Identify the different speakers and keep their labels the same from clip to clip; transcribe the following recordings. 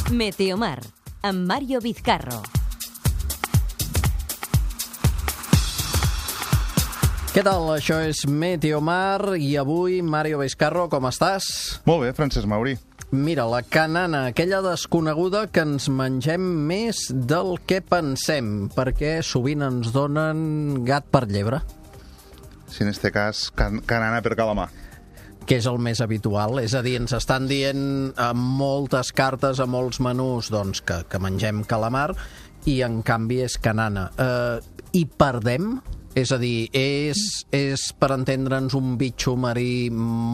Speaker 1: Meteomar, amb Mario Vizcarro.
Speaker 2: Què tal? Això és Meteomar i avui, Mario Vizcarro, com estàs?
Speaker 3: Molt bé, Francesc Mauri.
Speaker 2: Mira, la canana, aquella desconeguda que ens mengem més del que pensem, perquè sovint ens donen gat per llebre.
Speaker 3: Si en este cas, canana per calamar.
Speaker 2: Que és el més habitual, és a dir, ens estan dient a moltes cartes, a molts menús, doncs, que mengem calamar, i en canvi és canana. I perdem? És a dir, és per entendre'ns un bitxo marí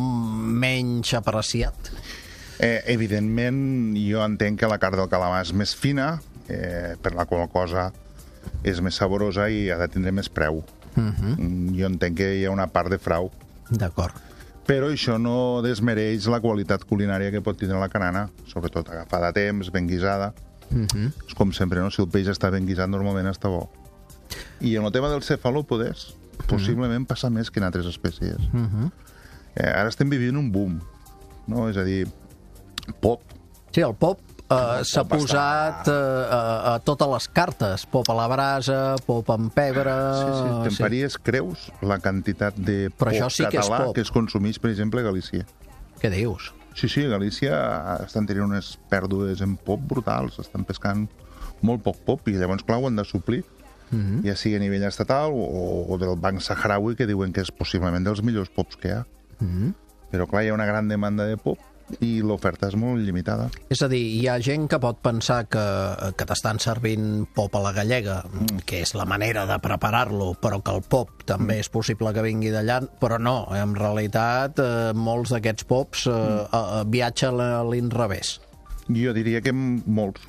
Speaker 2: menys apreciat?
Speaker 3: Evidentment, jo entenc que la carn del calamar és més fina, per la qual cosa és més saborosa i ha de tindre més preu. Jo entenc que hi ha una part de frau.
Speaker 2: D'acord.
Speaker 3: Però això no desmereix la qualitat culinària que pot tindre la canana, sobretot agafada a temps, ben guisada. És com sempre, no? Si el peix està ben guisat, normalment està bo. I en el tema del cefalòpodes, possiblement passa més que en altres espècies. Ara estem vivint un boom, no? És a dir, pop.
Speaker 2: Sí, el pop s'ha posat a totes les cartes. Pop a la brasa, pop amb pebre...
Speaker 3: Sí, te'n faries creus la quantitat de pop català que es consumeix, per exemple, a Galícia.
Speaker 2: Què dius?
Speaker 3: Sí, a Galícia estan tenint unes pèrdues en pop brutals, estan pescant molt poc pop i llavors, clar, ho han de suplir, ja sigui a nivell estatal o del Banc Saharaui, que diuen que és possiblement dels millors pops que hi ha. Però, clar, hi ha una gran demanda de pop i l'oferta és molt limitada.
Speaker 2: És a dir, hi ha gent que pot pensar que t'estan servint pop a la gallega, que és la manera de preparar-lo, però que el pop també és possible que vingui d'allà, però no, en realitat molts d'aquests pops viatgen a l'inrevés.
Speaker 3: Jo diria que molts.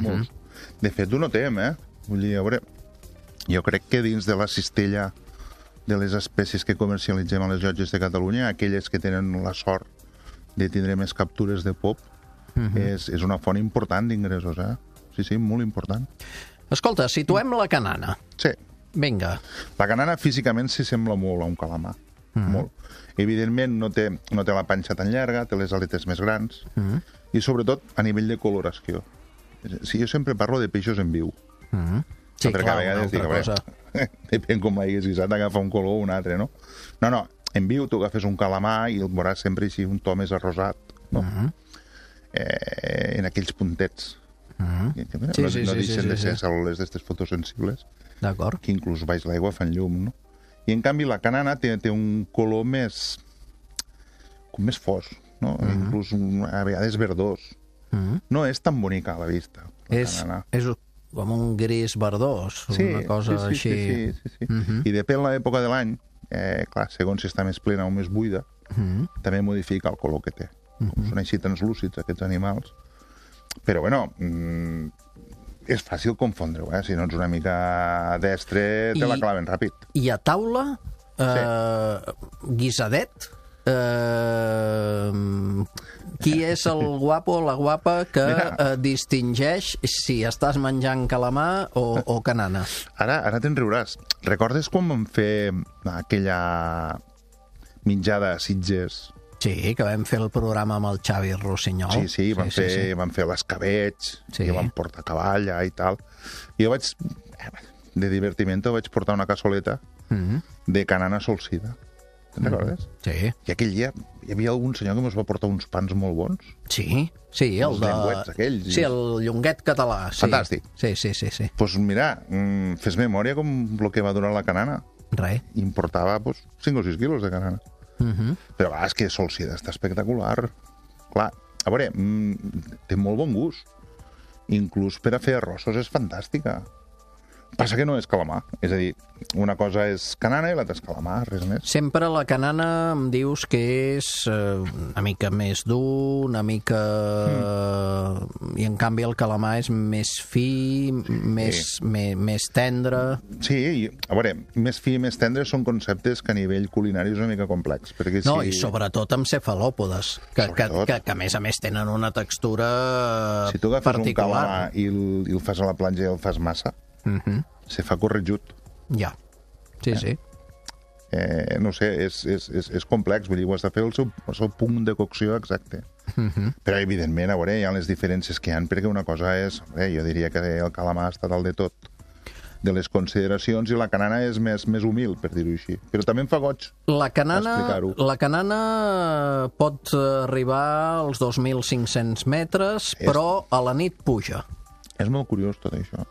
Speaker 3: De fet, ho notem, Vull dir, a veure, jo crec que dins de la cistella de les espècies que comercialitzem a les llotges de Catalunya, aquelles que tenen la sort de tindre més captures de pop, és una font important d'ingressos, Sí, molt important.
Speaker 2: Escolta, situem la canana.
Speaker 3: Sí.
Speaker 2: Vinga.
Speaker 3: La canana físicament s'hi sembla molt a un calamar. Molt. Evidentment no té la panxa tan llarga, té les aletes més grans, i sobretot a nivell de coloració. Jo sempre parlo de peixos en viu.
Speaker 2: Sí, clar, una altra cosa.
Speaker 3: Depèn com l'hagués guisat, agafa un color o un altre, no? No, en viu tu agafes un calamar i el veuràs sempre així un to més arrosat, no? En aquells puntets. No deixen de ser cèl·lules d'estes fotosensibles, que inclús baix l'aigua fan llum, no? I en canvi la canana té un color més fosc, no? Inclús a vegades verdós. No és tan bonica a la vista, la canana.
Speaker 2: És com un gris verdós, una cosa així.
Speaker 3: Sí. I depèn l'època de l'any, clar, segons si està més plena o més buida, també modifica el color que té. Són així translúcids, aquests animals. Però, bueno, és fàcil confondre-ho, si no ets una mica destre, te la claven ràpid.
Speaker 2: I a taula, guisadet, qui és el guapo o la guapa que distingeix si estàs menjant calamar o canana?
Speaker 3: Ara te'n riuràs. Recordes quan vam fer aquella mitjada a Sitges?
Speaker 2: Sí, que vam fer el programa amb el Xavi Rossinyol.
Speaker 3: Sí, vam fer l'escabetx, que vam portar cavall i tal. I jo de divertiment, vaig portar una cassoleta de canana solsida. Te'n recordes?
Speaker 2: Sí.
Speaker 3: I aquell dia hi havia algun senyor que ens va portar uns pans molt bons.
Speaker 2: Sí, el
Speaker 3: llengüets aquells.
Speaker 2: Sí, el llonguet català.
Speaker 3: Fantàstic.
Speaker 2: Sí.
Speaker 3: Doncs mira, fes memòria com el que va durar la canana.
Speaker 2: Res.
Speaker 3: I em portava 5 o 6 quilos de canana. Però és que solsida està espectacular. Clar, a veure, té molt bon gust. Inclús per a fer arrossos és fantàstica. Passa que no és calamar. És a dir, una cosa és canana i l'altra és calamar, res més.
Speaker 2: Sempre la canana em dius que és una mica més dur, una mica... I en canvi el calamar és més fi, més tendre...
Speaker 3: Sí, a veure, més fi i més tendre són conceptes que a nivell culinari és una mica complex.
Speaker 2: No, i sobretot amb cefalòpodes, que a més tenen una textura particular.
Speaker 3: Si tu agafes un calamar i el fas a la platja i el fas massa, se fa corregut.
Speaker 2: Ja, sí.
Speaker 3: no sé, és complex, vull dir, ho has de fer el seu punt de cocció exacte. Però, evidentment, a veure, hi ha les diferències que hi ha, perquè una cosa és, jo diria que el calamar està dalt de tot, de les consideracions, i la canana és més humil, per dir-ho així. Però també em fa goig explicar-ho. La canana
Speaker 2: pot arribar als 2.500 metres, però a la nit puja.
Speaker 3: És molt curiós tot això.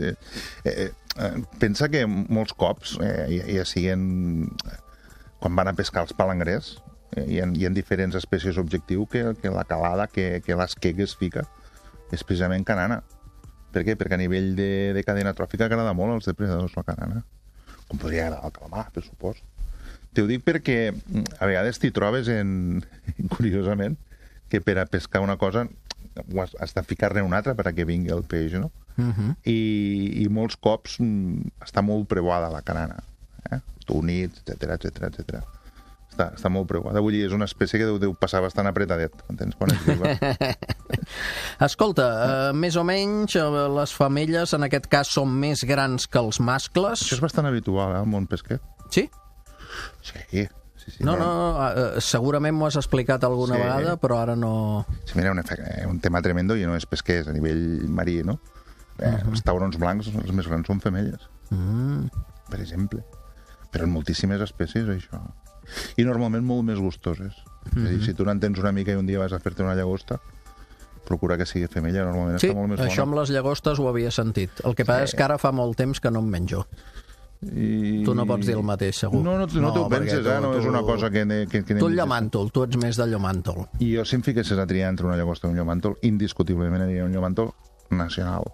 Speaker 3: Pensa que molts cops, ja siguen quan van a pescar els palangrers, hi ha diferents espècies objectiu que la calada, que l'esquer que es fica, és precisament canana. Per què? Perquè a nivell de cadena tròfica agrada molt als depredadors la canana. Com podria agradar el calamar, per supost. Te ho dic perquè a vegades t'hi trobes, curiosament, que per a pescar una cosa has de ficar-ne una altra perquè vingui el peix, no? I molts cops està molt preuada la canana. Túnits, etcètera. Està molt preuada. Vull dir, és una espècie que deu passar bastant apretadet, entens? Quan és viva.
Speaker 2: Escolta, més o menys les femelles en aquest cas són més grans que els mascles.
Speaker 3: Això és bastant habitual, al món pesquer.
Speaker 2: Sí?
Speaker 3: Sí.
Speaker 2: No, segurament m'ho has explicat alguna vegada, però ara no...
Speaker 3: Sí, mira, un tema tremendo, i no és pesquer, és a nivell marí, no? Els taurons blancs, els més grans, són femelles. Per exemple. Però en moltíssimes espècies, això. I normalment molt més gustoses. És a dir, si tu n'entens una mica i un dia vas a fer-te una llagosta, procura que sigui femella, normalment està molt més bona.
Speaker 2: Sí, això amb les llagostes ho havia sentit. El que passa és que ara fa molt temps que no em menjo. Tu no pots dir el mateix, segur.
Speaker 3: No t'ho penses, no és una cosa que...
Speaker 2: Tu el llomàntol, tu ets més de llomàntol.
Speaker 3: I jo, si em fiquessis a triar entre una llagosta i un llomàntol, indiscutiblement aniria un llomàntol nacional.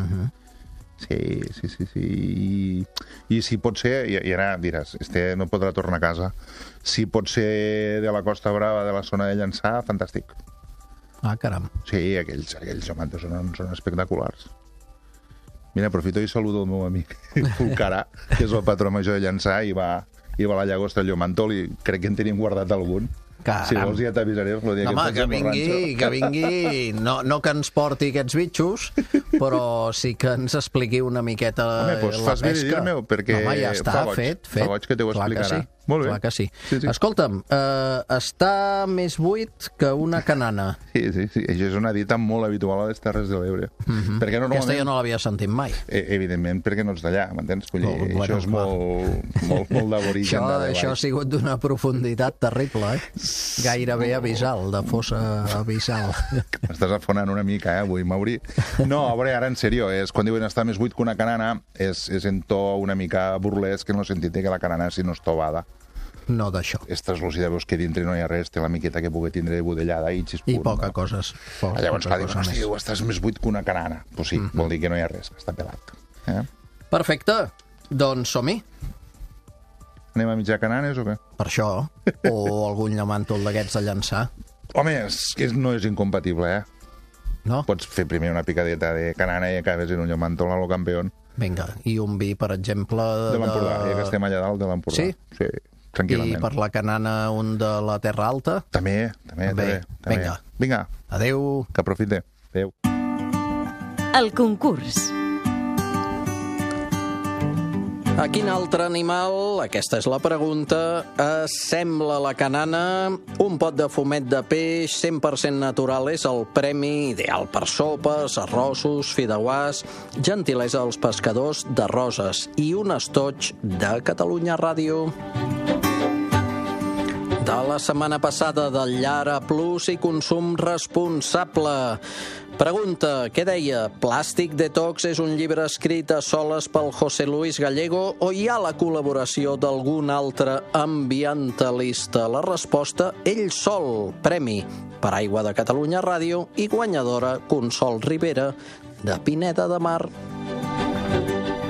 Speaker 3: Sí. I si pot ser, i ara diràs, no podrà tornar a casa, si pot ser de la Costa Brava, de la zona de Llançà, fantàstic.
Speaker 2: Ah, caram.
Speaker 3: Sí, aquells llomantos són espectaculars. Mira, aprofito i saludo el meu amic Fulcarà, que és el patró major de Llançà, i va a la llagosta del llomàntol, i crec que en tenim guardat algun.
Speaker 2: Caram.
Speaker 3: Si vols ja t'avisaré.
Speaker 2: Home, que vingui, no que ens porti aquests bitxos, però sí que ens expliqui una miqueta la pesca.
Speaker 3: Home, fas bé de dir-me-ho, perquè
Speaker 2: ja està, fet.
Speaker 3: Fa goig que te ho explicarà. Molt bé.
Speaker 2: Clar que sí. Escolta'm, està més buit que una canana.
Speaker 3: Sí, això és una dita molt habitual a les Terres de l'Ebre.
Speaker 2: Aquesta jo no l'havia sentit mai.
Speaker 3: Evidentment, perquè no ets d'allà, m'entens? Això és molt d'aborigen de Baix.
Speaker 2: Això ha sigut d'una profunditat terrible, gairebé abissal, de fossa abissal.
Speaker 3: M'estàs afonant una mica, avui, Mauri. No, a veure, ara en sèrio, quan diuen estar més buit que una canana, és en to una mica burlesc, en el sentit que la canana, si no és tovada,
Speaker 2: no d'això.
Speaker 3: És translúcida, veus que dintre no hi ha res, té la miqueta que pugui tindre budellada i xisput.
Speaker 2: I poca coses.
Speaker 3: Llavors, clar, diuen, hosti, estàs més buit que una canana. Pues sí, vol dir que no hi ha res, que està pelat.
Speaker 2: Perfecte. Doncs som-hi.
Speaker 3: Anem a mitjar cananes o què?
Speaker 2: Per això. O algun llomàntol d'aquests a llançar.
Speaker 3: Home, no és incompatible,
Speaker 2: No?
Speaker 3: Pots fer primer una picadeta de canana i acabes en un llomàntol a lo campeón.
Speaker 2: Vinga, i un vi, per exemple...
Speaker 3: De l'Empordà, ja que estem allà dalt de l'Empordà.
Speaker 2: Sí?
Speaker 3: Sí, tranquil·lament.
Speaker 2: I per la canana un de la Terra Alta?
Speaker 3: També. Vinga.
Speaker 2: Adéu.
Speaker 3: Que aprofite. Adéu.
Speaker 1: El concurs.
Speaker 2: A quin altre animal, aquesta és la pregunta, sembla la canana? Un pot de fumet de peix 100% natural és el premi ideal per sopes, arrossos, fideuàs, gentilesa als pescadors de Roses i un estoig de Catalunya Ràdio. De la setmana passada del Llara Plus i consum responsable. Pregunta, què deia? Plàstic Detox és un llibre escrit a soles pel José Luis Gallego o hi ha la col·laboració d'algun altre ambientalista? La resposta, ell sol. Premi per Aigua de Catalunya Ràdio i guanyadora Consol Ribera de Pineda de Mar.